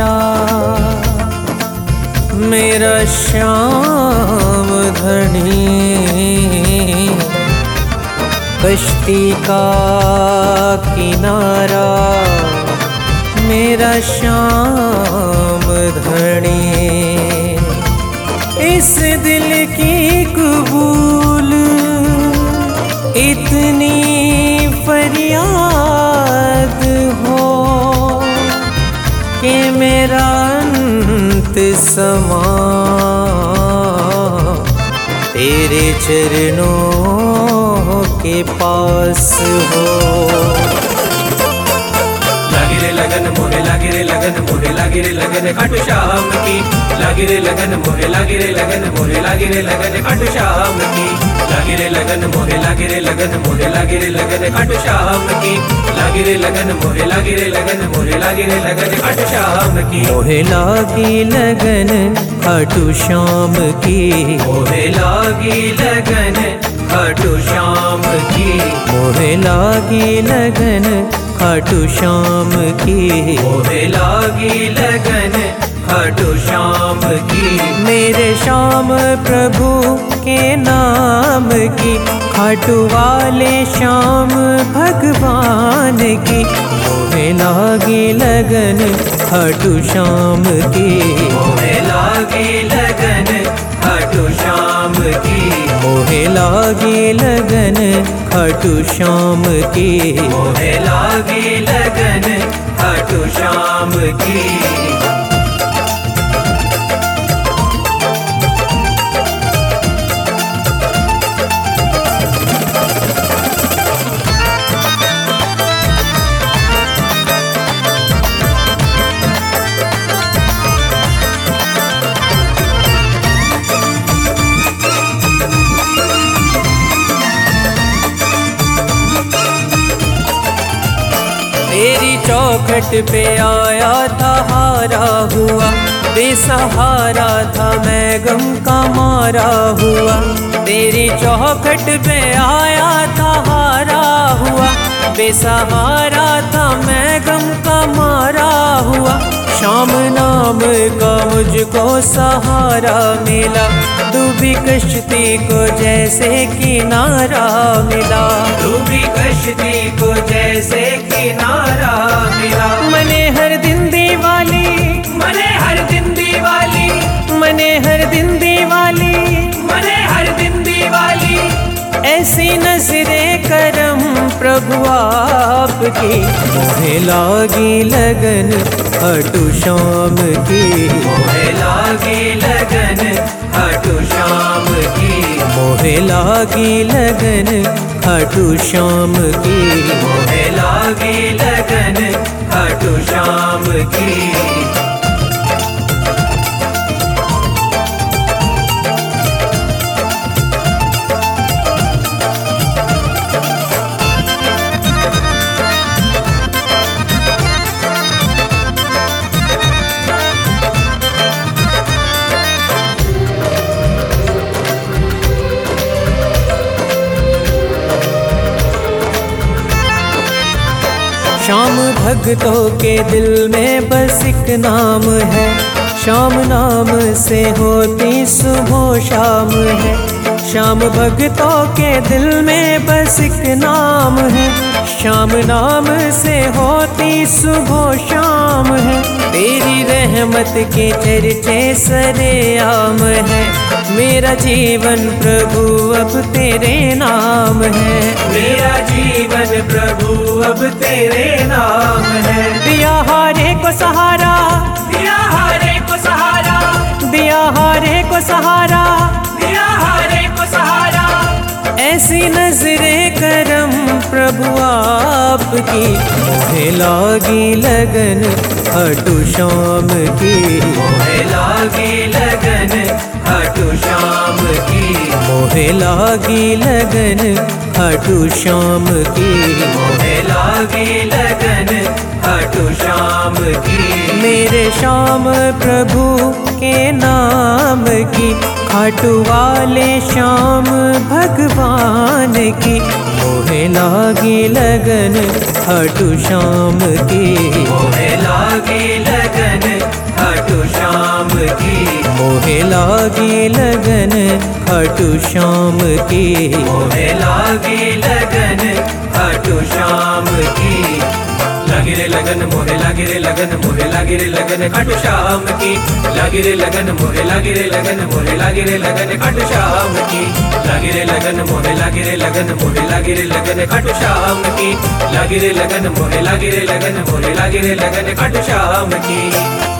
किनारा मेरा श्याम धनी, कश्ती का किनारा मेरा श्याम धनी। इस दिल की कबूल इतनी फरियाद हो कि मेरा अंत समा तेरे चरणों के पास हो। लागी रे लगन मोहे लागी रे लगन मोहे लागी रे लगन खाटू श्याम की, लागी रे लगन मोहे लागी रे लगन मोहे लागी रे लगन खाटू श्याम की, लागी रे लगन मोहे लागी रे लगन मोहे लागी रे लगन खाटू श्याम की, लागी रे लगन मोहे लागी रे लगन मोहे लागी रे लगन खाटू श्याम की। मोहे लागी लगन खाटू श्याम की, मोहे लागी लगन खाटू श्याम की, मोहे लागी लगन खाटू श्याम की, मोहे लागी लगन खाटू श्याम की। मेरे श्याम प्रभु के नाम की, खाटू वाले श्याम भगवान की। मोहे लागी लगन खाटू श्याम की, मोहे लागी लगन खाटू श्याम की, मोहे लागी लगन खाटू श्याम की, मोहे लागी लगन खाटू श्याम की। तेरी चौखट पे आया था हारा हुआ, बेसहारा था मैं गम का मारा हुआ। तेरी चौखट पे आया था हारा हुआ, बेसहारा था मैं गम का मारा हुआ। श्याम नाम का मुझको सहारा मिला, डूबी कश्ती को जैसे किनारा मिला, डूबी कश्ती को जैसे किनारा मिला। मने हर दिन दीवाली, मने हर दिन दीवाली, मने हर दिन दीवाली, मने हर दिन दीवाली। ऐसी नजरे करम प्रभु आपकी। मोहे लागी लगन खाटू श्याम की, मोहे लागी लगन खाटू श्याम की, मोहे लागी लगन खाटू श्याम की, मोहे लागी लगन खाटू श्याम की। श्याम भक्तों के दिल में बस एक नाम है, श्याम नाम से होती सुबह शाम है। श्याम भक्तों के दिल में बस एक नाम है, श्याम नाम से होती सुबह शाम है। तेरी रहमत के चर्चे सरेआम है, मेरा जीवन प्रभु अब तेरे नाम है। मेरा जीवन प्रभु अब तेरे नाम है। दिया हारे को सहारा, दिया हारे को सहारा, दिया हारे को सहारा, दिया हारे को सहारा। ऐसी नजरे करम प्रभु आपकी। मोहे लागी लगन खाटू श्याम की, मोहे लागी लगन खाटू श्याम की, मोहे लागी लगन खाटू श्याम की, मोहे लागी लगन खाटू श्याम की। मेरे श्याम प्रभु के नाम की, खाटू वाले श्याम भगवान की। मोहे लागी लगन खाटू श्याम की, मोहे लागी लगन लागी लगन खाटू श्याम की, मोहे लागी लगन खाटू श्याम की। लागी रे लगन मोहे लागी रे लगन मोहे लागी रे लगन खाटू श्याम की। लागी रे लगन मोहे लागी रे लगन मोहे लागी रे लगन खाटू श्याम की। लागी रे लगन मोहे लागी रे लगन मोहे लागी रे लगन खाटू श्याम की। लागी रे लगन मोहे लागी रे लगन मोहे लागी रे लगन खाटू श्याम की।